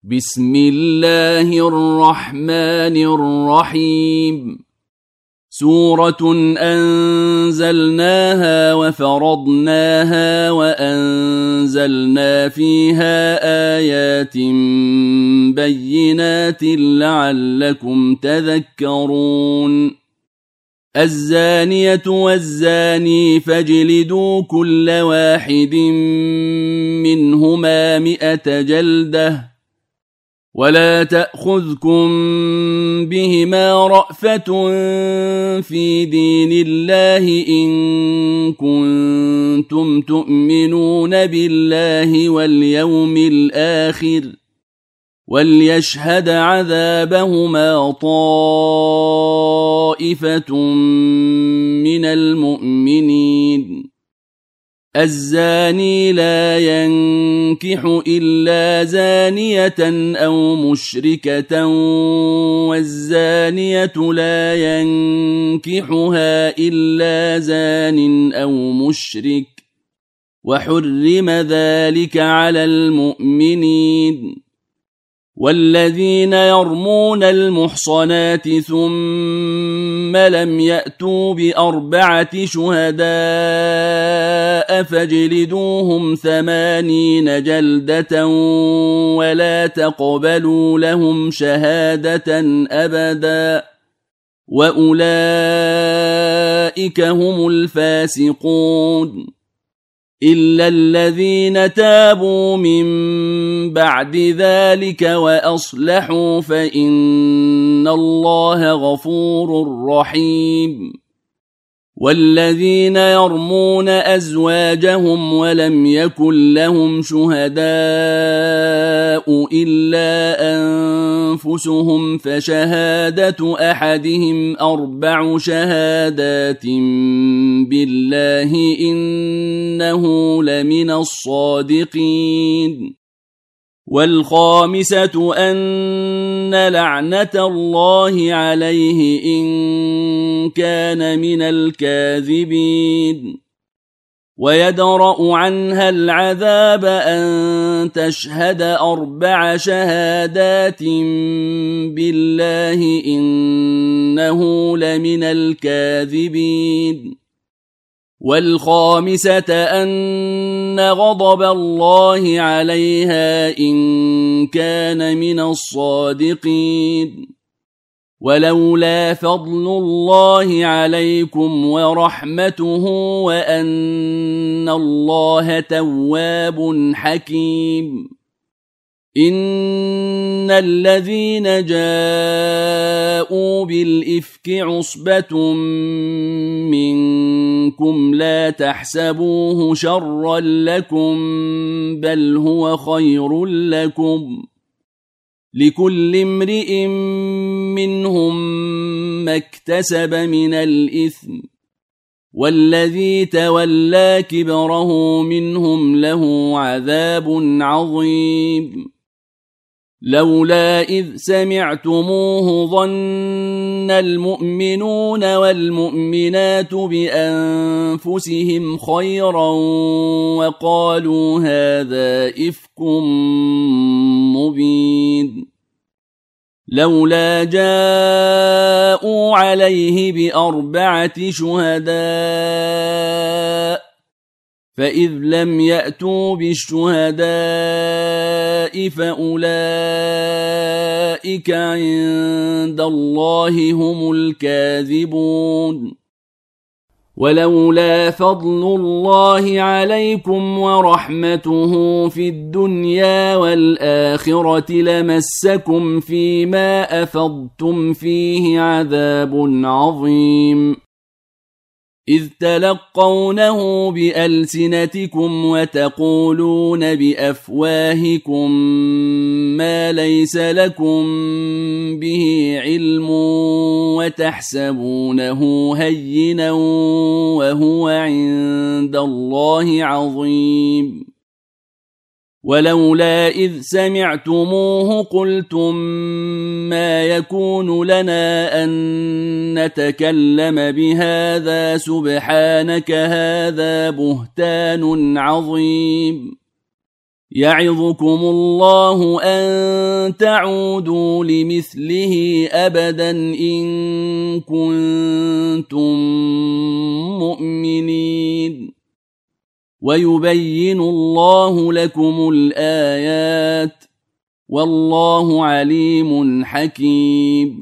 بسم الله الرحمن الرحيم. سورة أنزلناها وفرضناها وأنزلنا فيها آيات بينات لعلكم تذكرون. الزانية والزاني فاجلدوا كل واحد منهما 100 جلدة ولا تأخذكم بهما رأفة في دين الله إن كنتم تؤمنون بالله واليوم الآخر وليشهد عذابهما طائفة من المؤمنين. الزاني لا ينكح إلا زانية أو مشركة والزانية لا ينكحها إلا زان أو مشرك وحرم ذلك على المؤمنين. والذين يرمون المحصنات ثم لم يأتوا ب4 شهداء فاجلدوهم 80 جلدة ولا تقبلوا لهم شهادة أبدا وأولئك هم الفاسقون. إلا الذين تابوا من بعد ذلك وأصلحوا فإن الله غفور رحيم. والذين يرمون أزواجهم ولم يكن لهم شهداء إلا أنفسهم فشهادة أحدهم 4 شهادات بالله إنه لمن الصادقين. والخامسة أن لعنة الله عليه إن كان من الكاذبين. ويدرأ عنها العذاب أن تشهد 4 شهادات بالله إنه لمن الكاذبين. والخامسة أن غضب الله عليها إن كان من الصادقين. ولولا فضل الله عليكم ورحمته وأن الله تواب حكيم. إن الذين جاءوا بالإفك عصبة منكم لا تحسبوه شرا لكم بل هو خير لكم. لكل امرئ منهم ما اكتسب من الإثم والذي تولى كبره منهم له عذاب عظيم. لولا إذ سمعتموه ظن المؤمنون والمؤمنات بأنفسهم خيرا وقالوا هذا إفك مبين. لولا جاءوا عليه ب4 شهداء فإذ لم يأتوا بالشهداء فأولئك عند الله هم الكاذبون. ولولا فضل الله عليكم ورحمته في الدنيا والآخرة لمسكم فيما أفضتم فيه عذاب عظيم. إذ تلقونه بألسنتكم وتقولون بأفواهكم ما ليس لكم به علم وتحسبونه هينا وهو عند الله عظيم. ولولا إذ سمعتموه قلتم ما يكون لنا أن نتكلم بهذا سبحانك هذا بهتان عظيم. يعظكم الله أن تعودوا لمثله أبدا إن كنتم مؤمنين ويبين الله لكم الآيات والله عليم حكيم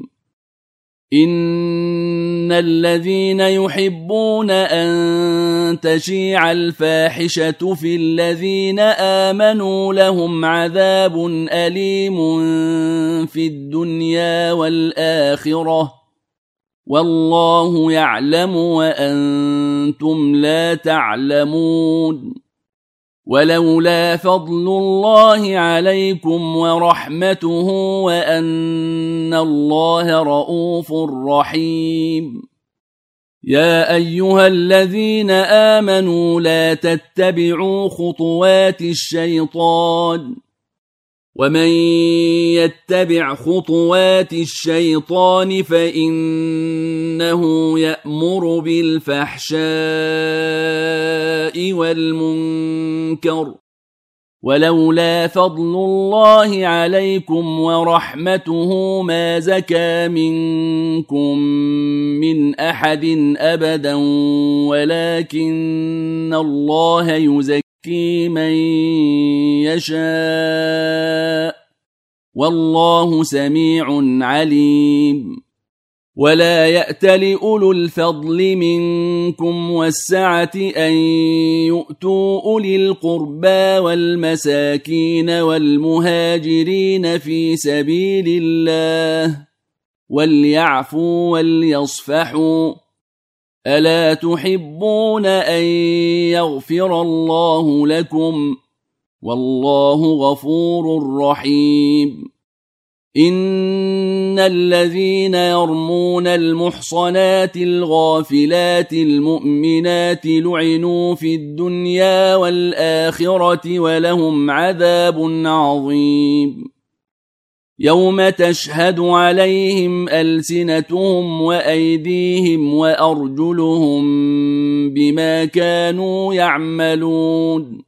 إن الذين يحبون أن تشيع الفاحشة في الذين آمنوا لهم عذاب أليم في الدنيا والآخرة والله يعلم وأنتم لا تعلمون ولولا فضل الله عليكم ورحمته وأن الله رؤوف رحيم يا أيها الذين آمنوا لا تتبعوا خطوات الشيطان ومن يتبع خطوات الشيطان فإنه يأمر بالفحشاء والمنكر ولولا فضل الله عليكم ورحمته ما زكى منكم من أحد أبدا ولكن الله يزكي من يشاء والله سميع عليم ولا يأتل أولو الفضل منكم والسعة أن يؤتوا أولي القربى والمساكين والمهاجرين في سبيل الله وليعفوا وليصفحوا ألا تحبون أن يغفر الله لكم والله غفور رحيم إن الذين يرمون المحصنات الغافلات المؤمنات لعنوا في الدنيا والآخرة ولهم عذاب عظيم يوم تشهد عليهم ألسنتهم وأيديهم وأرجلهم بما كانوا يعملون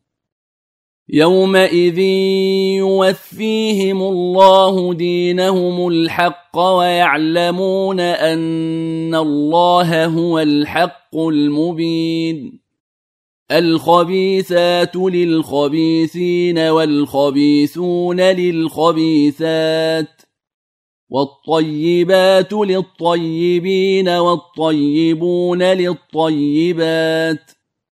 يومئذ يوفيهم الله دينهم الحق ويعلمون أن الله هو الحق المبين الخبيثات للخبيثين والخبيثون للخبيثات والطيبات للطيبين والطيبون للطيبات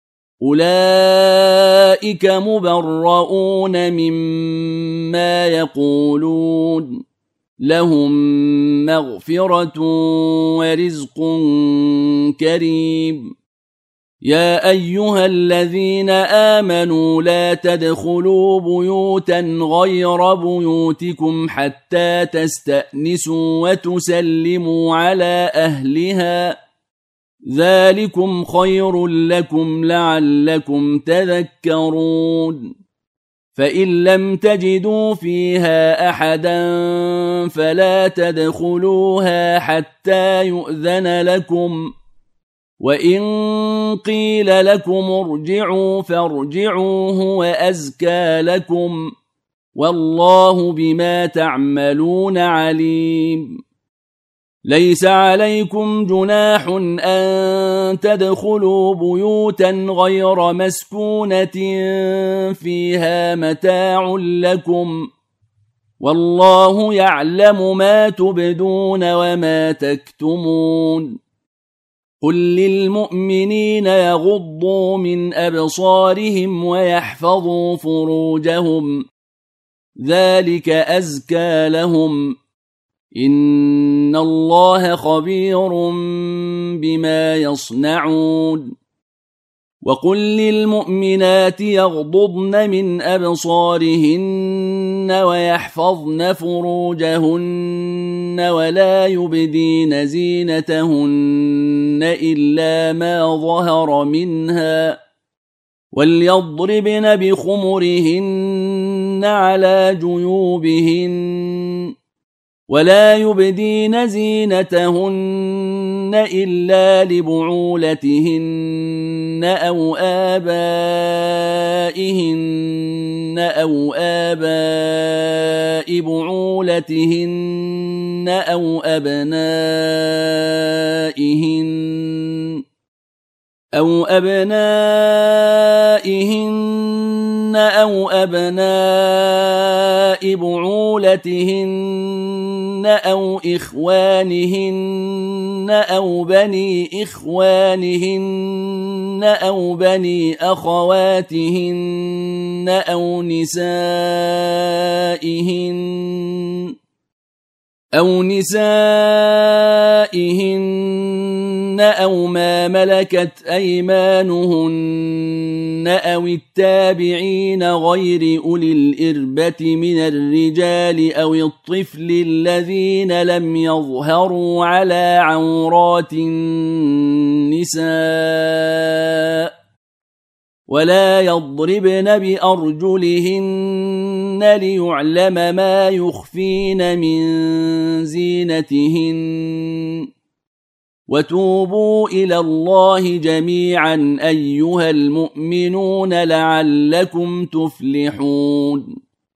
أولئك مبرؤون مما يقولون لهم مغفرة ورزق كريم يا أيها الذين آمنوا لا تدخلوا بيوتا غير بيوتكم حتى تستأنسوا وتسلموا على أهلها ذلكم خير لكم لعلكم تذكرون فإن لم تجدوا فيها أحدا فلا تدخلوها حتى يؤذن لكم وإن قيل لكم ارجعوا فارجعوا هو أزكى لكم والله بما تعملون عليم ليس عليكم جناح أن تدخلوا بيوتا غير مسكونة فيها متاع لكم والله يعلم ما تبدون وما تكتمون قل للمؤمنين يغضوا من أبصارهم ويحفظوا فروجهم ذلك أزكى لهم إن الله خبير بما يصنعون وقل للمؤمنات يغضضن من أبصارهن ويحفظن فروجهن ولا يبدين زينتهن إلا ما ظهر منها وليضربن بخمرهن على جيوبهن ولا يبدين زينتهن إلا لبعولتهن أو آبائهن أو آباء بعولتهن أو أبنائهن أو أبناء بعولتهن أو إخوانهن أو بني إخوانهن أو بني أخواتهن أو نسائهن أو ما ملكت أيمانهن أو التابعين غير أولي الإربة من الرجال أو الطفل الذين لم يظهروا على عورات النساء ولا يضربن بأرجلهن ليعلم ما يخفين من زينتهن وتوبوا إلى الله جميعا أيها المؤمنون لعلكم تفلحون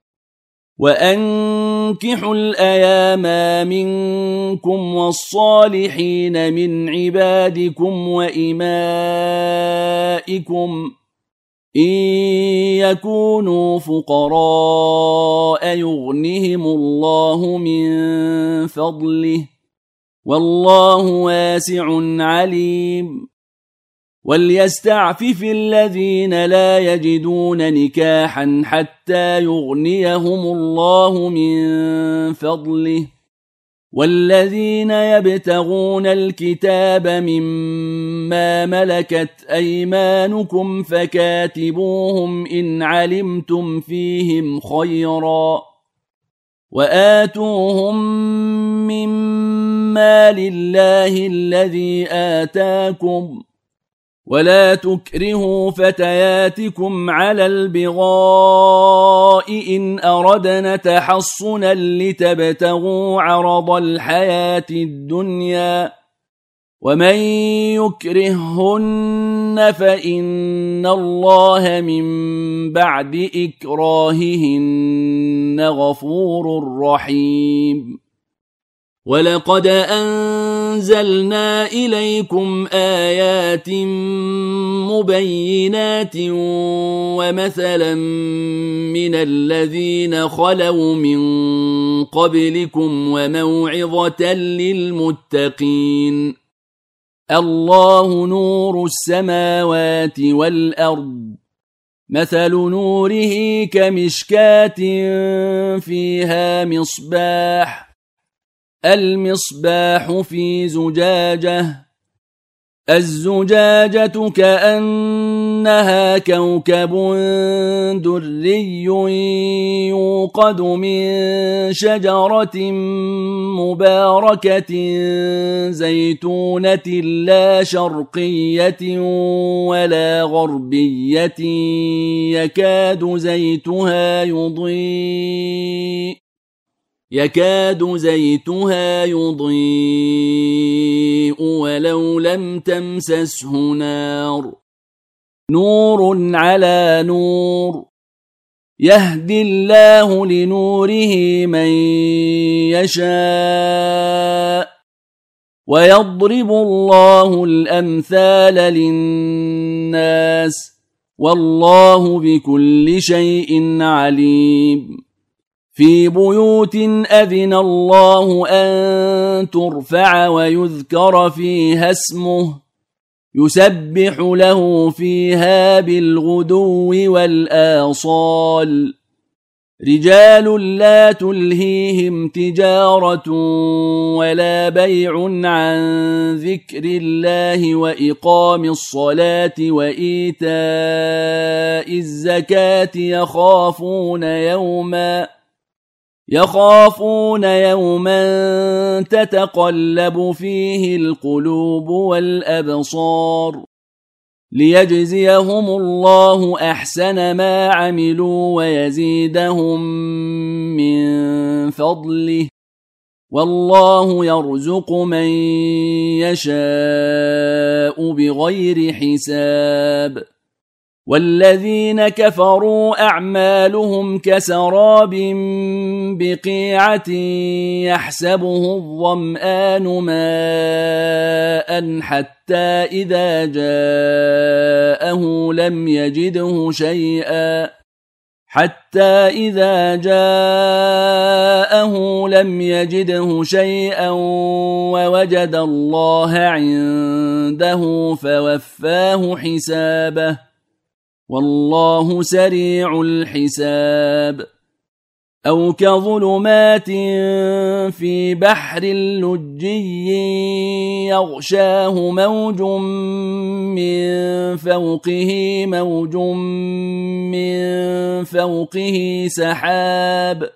وأنكحوا الأيام منكم والصالحين من عبادكم وإمائكم إن يكونوا فقراء يغنهم الله من فضله والله واسع عليم وليستعفف الذين لا يجدون نكاحا حتى يغنيهم الله من فضله والذين يبتغون الكتاب مما ملكت أيمانكم فكاتبوهم إن علمتم فيهم خيرا وآتوهم مما لله الذي آتاكم ولا تكرهوا فتياتكم على البغاء إن أردنا تحصنا لتبتغوا عرض الحياة الدنيا ومن يكرههن فإن الله من بعد إكراههن غفور رحيم ولقد أنزلنا إليكم آيات مبينات ومثلا من الذين خلوا من قبلكم وموعظة للمتقين الله نور السماوات والأرض مثل نوره كمشكاة فيها مصباح المصباح في زجاجة الزجاجة كأنها كوكب دري يوقد من شجرة مباركة زيتونة لا شرقية ولا غربية يكاد زيتها يضيء ولو لم تمسسه نار نور على نور يهدي الله لنوره من يشاء ويضرب الله الأمثال للناس والله بكل شيء عليم في بيوت أذن الله أن ترفع ويذكر فيها اسمه يسبح له فيها بالغدو والآصال رجال لا تلهيهم تجارة ولا بيع عن ذكر الله وإقام الصلاة وإيتاء الزكاة يخافون يوما تتقلب فيه القلوب والأبصار ليجزيهم الله أحسن ما عملوا ويزيدهم من فضله والله يرزق من يشاء بغير حساب والذين كفروا أعمالهم كسراب بقيعة يحسبه الظمآن ماء حتى إذا جاءه لم يجده شيئا ووجد الله عنده فوفاه حسابه والله سريع الحساب أو كظلمات في بحر لجي يغشاه موج من فوقه سحاب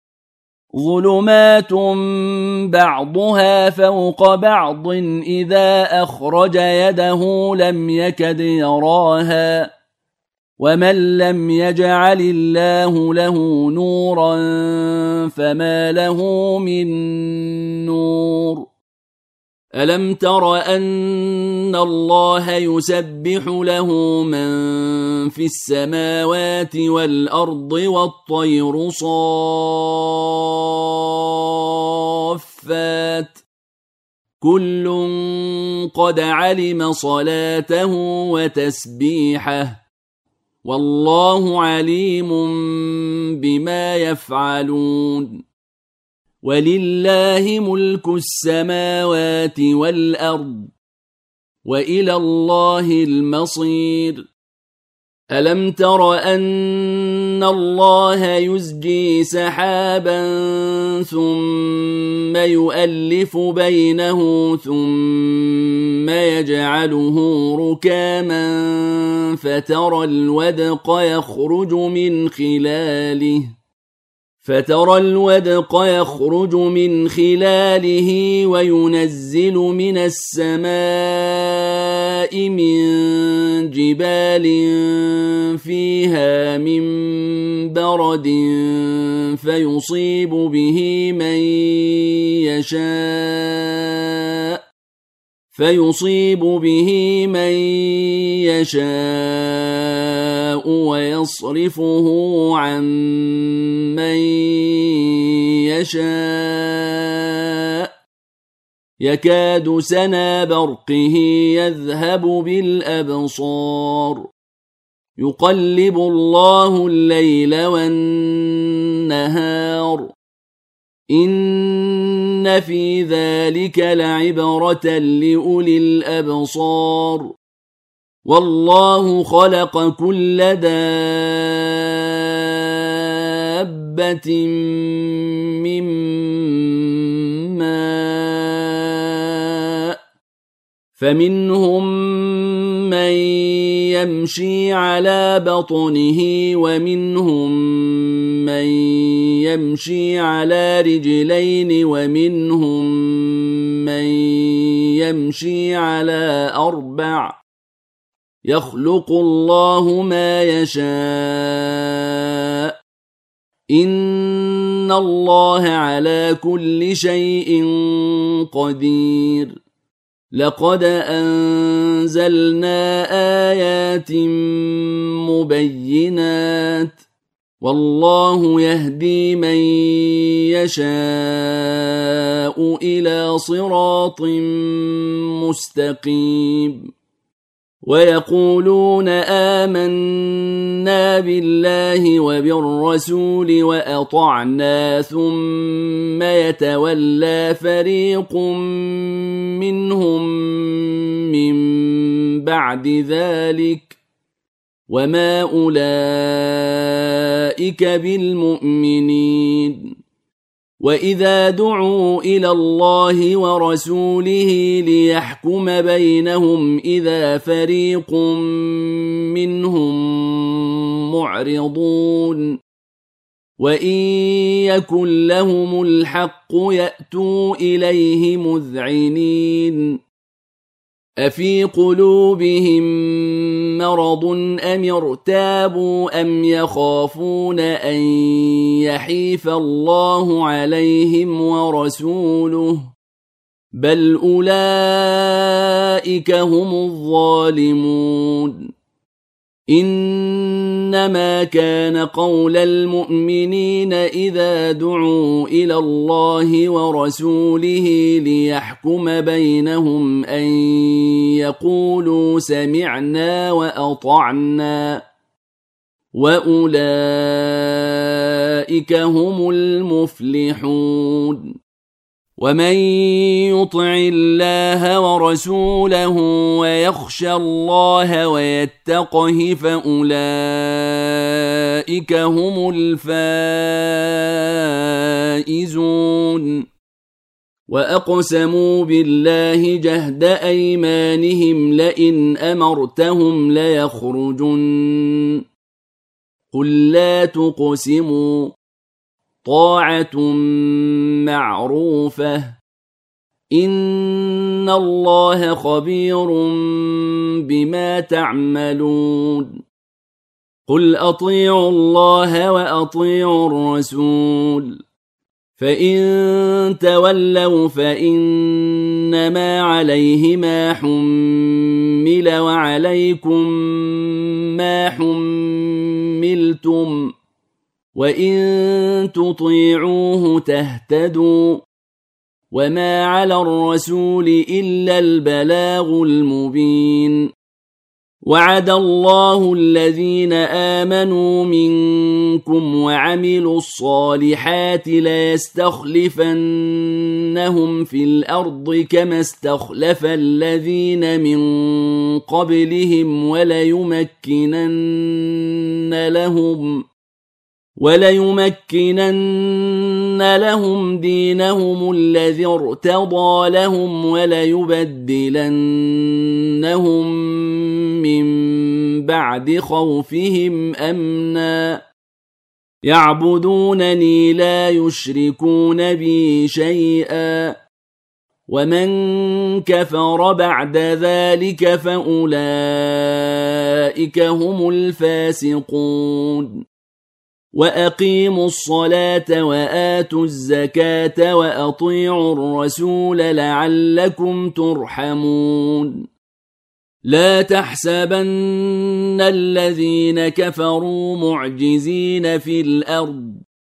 ظلمات بعضها فوق بعض إذا أخرج يده لم يكد يراها ومن لم يجعل الله له نورا فما له من نور ألم تر أن الله يسبح له من في السماوات والأرض والطير صافات كل قد علم صلاته وتسبيحه والله عليم بما يفعلون ولله ملك السماوات والأرض وإلى الله المصير ألم تر أن الله يزجي سحابا ثم يؤلف بينه ثم يجعله ركاما فترى الودق يخرج من خلاله وينزل من السماء من جبال فيها من برد فيصيب به من يشاء ويصرفه عن من يشاء يكاد سنا برقه يذهب بالأبصار يقلب الله الليل والنهار إن في ذلك لعبرة لأولي الأبصار والله خلق كل دابة من ماء فمنهم من يمشي على بطنه ومنهم من يمشي على رجلين ومنهم من يمشي على أربع يخلق الله ما يشاء إن الله على كل شيء قدير لقد أنزلنا آيات مبينات والله يهدي من يشاء إلى صراط مستقيم ويقولون آمنا بالله وبالرسول وأطعنا ثم يتولى فريق منهم من بعد ذلك وما أولئك بالمؤمنين وإذا دعوا إلى الله ورسوله ليحكم بينهم إذا فريق منهم معرضون وإن يكن لهم الحق يأتوا إليه مذعنين أفي قلوبهم مرض أم ارتابوا أم يخافون أن يحيف الله عليهم ورسوله بل أولئك هم الظالمون إنما كان قول المؤمنين إذا دعوا إلى الله ورسوله ليحكم بينهم أن يقولوا سمعنا وأطعنا وأولئك هم المفلحون ومن يطع الله ورسوله ويخشى الله ويتقه فأولئك هم الفائزون وأقسموا بالله جهد أيمانهم لئن أمرتهم ليخرجن قل لا تقسموا طاعة معروفة إن الله خبير بما تعملون قل أطيعوا الله وأطيعوا الرسول فإن تولوا فإنما عليه ما حمل وعليكم ما حملتم وإن تطيعوه تهتدوا وما على الرسول إلا البلاغ المبين وعد الله الذين آمنوا منكم وعملوا الصالحات ليستخلفنهم في الأرض كما استخلف الذين من قبلهم وليمكنن لهم دينهم الذي ارتضى لهم وليبدلنهم من بعد خوفهم أمنا يعبدونني لا يشركون بي شيئا ومن كفر بعد ذلك فأولئك هم الفاسقون وأقيموا الصلاة وآتوا الزكاة وأطيعوا الرسول لعلكم ترحمون لا تحسبن الذين كفروا معجزين في الأرض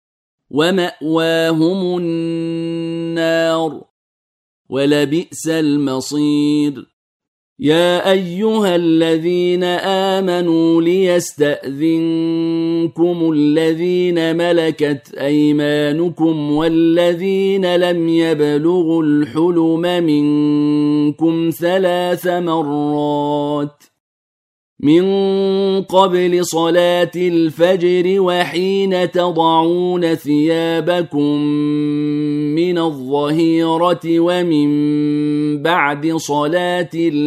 ومأواهم النار ولبئس المصير يا أيها الذين آمنوا ليستأذنكم الذين ملكت أيمانكم والذين لم يبلغوا الحلم منكم 3 مرات من قبل صلاة الفجر وحين تضعون ثيابكم من الظهيرة ومن بعد صلاة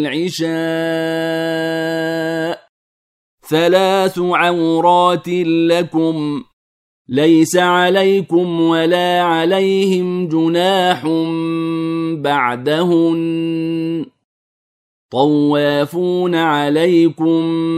العشاء 3 عورات لكم ليس عليكم ولا عليهم جناح بعدهن طوافون عليكم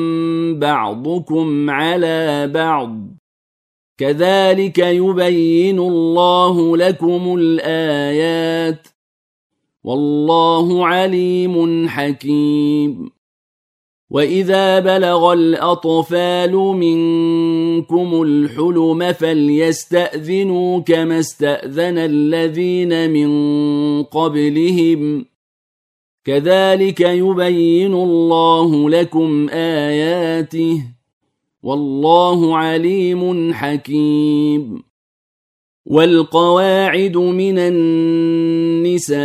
بعضكم على بعض كذلك يبين الله لكم الآيات والله عليم حكيم وإذا بلغ الأطفال منكم الحلم فليستأذنوا كما استأذن الذين من قبلهم كذلك يبين الله لكم آياته والله عليم حكيم والقواعد من النساء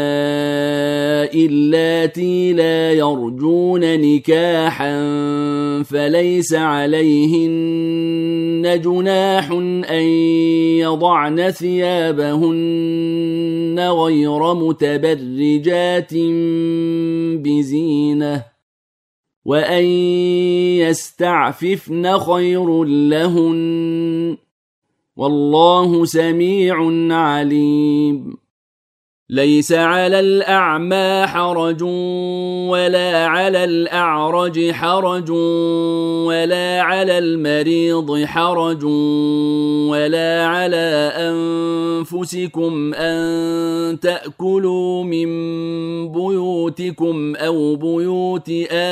اللاتي لا يرجون نكاحا فليس عليهن جناح أن يضعن ثيابهن غير متبرجات بزينة وأن يستعففن خير لهن والله سميع عليم ليس على الأعمى حرج ولا على الأعرج حرج ولا على المريض حرج ولا على أنفسكم أن تأكلوا من بيوتكم أو بيوت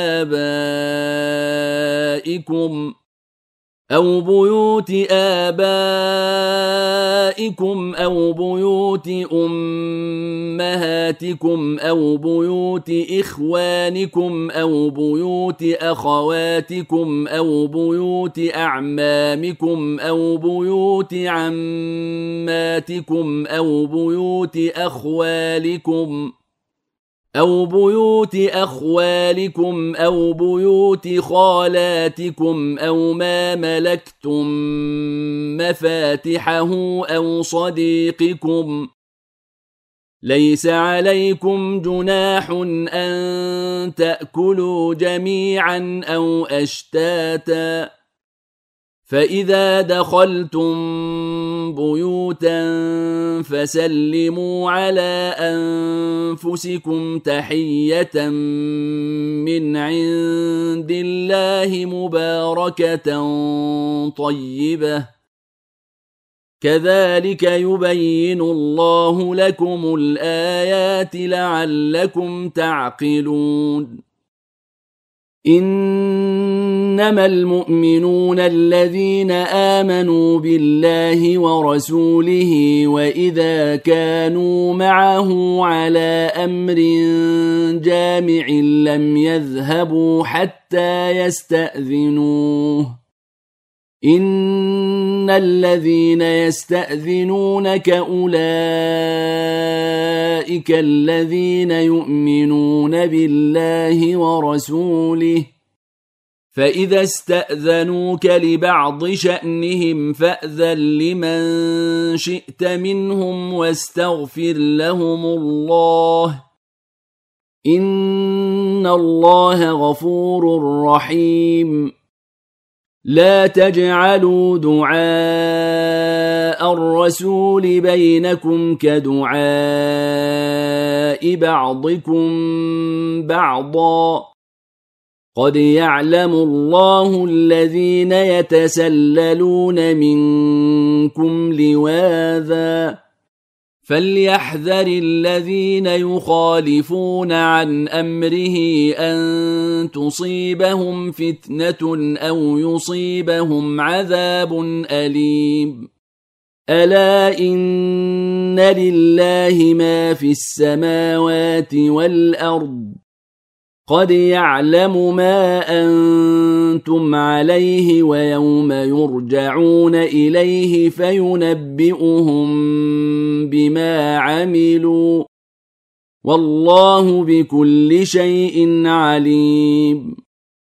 آبائكم أو بيوت أمهاتكم أو بيوت إخوانكم أو بيوت أخواتكم أو بيوت أعمامكم أو بيوت عماتكم أو بيوت أخوالكم أو بيوت خالاتكم أو ما ملكتم مفاتحه أو صديقكم. ليس عليكم جناح أن تأكلوا جميعا أو أشتاتا، فإذا دخلتم بيوتا فسلموا على أنفسكم تحية من عند الله مباركة طيبة، كذلك يبين الله لكم الآيات لعلكم تعقلون. إنما المؤمنون الذين آمنوا بالله ورسوله وإذا كانوا معه على أمر جامع لم يذهبوا حتى يستأذنوه. إن الذين يستأذنونك أولئك الذين يؤمنون بالله ورسوله، فإذا استأذنوك لبعض شأنهم فأذن لمن شئت منهم واستغفر لهم الله، إن الله غفور رحيم. لا تجعلوا دعاء الرسول بينكم كدعاء بعضكم بعضا، قد يعلم الله الذين يتسللون منكم لواذا، فليحذر الذين يخالفون عن أمره أن تصيبهم فتنة أو يصيبهم عذاب أليم. ألا إن لله ما في السماوات والأرض، قد يعلم ما أنتم عليه ويوم يرجعون إليه فينبئهم بما عملوا، والله بكل شيء عليم.